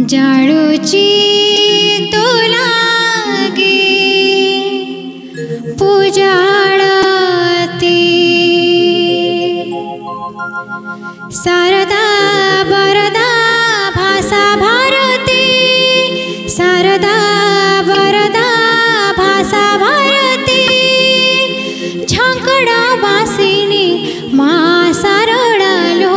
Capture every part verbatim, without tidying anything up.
जाळुची तो लागे पूजाळती शारदा वरदा भाषा भारती शारदा वरदा भाषा भारती झंकड़ा वासिनी माँ शारदालो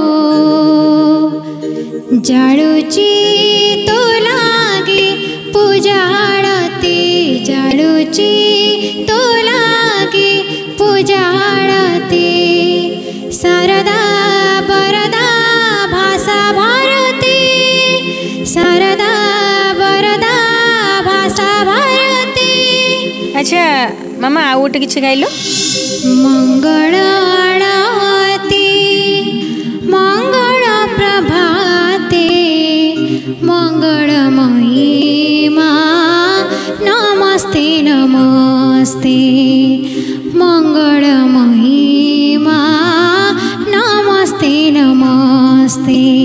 जाळुची तो लागे पूजाळती जाळुची तो लागे पूजाळती शारदा वरदा भाषा भारती शारदा वरदा भाषा भारती। अच्छा मामा आउ गोटे किसी गाइल मंगल आरती मंगल प्रभाते मंगलमयी माँ नमस्ते नमस्ते मंगलमयी माँ नमस्ते नमस्ते।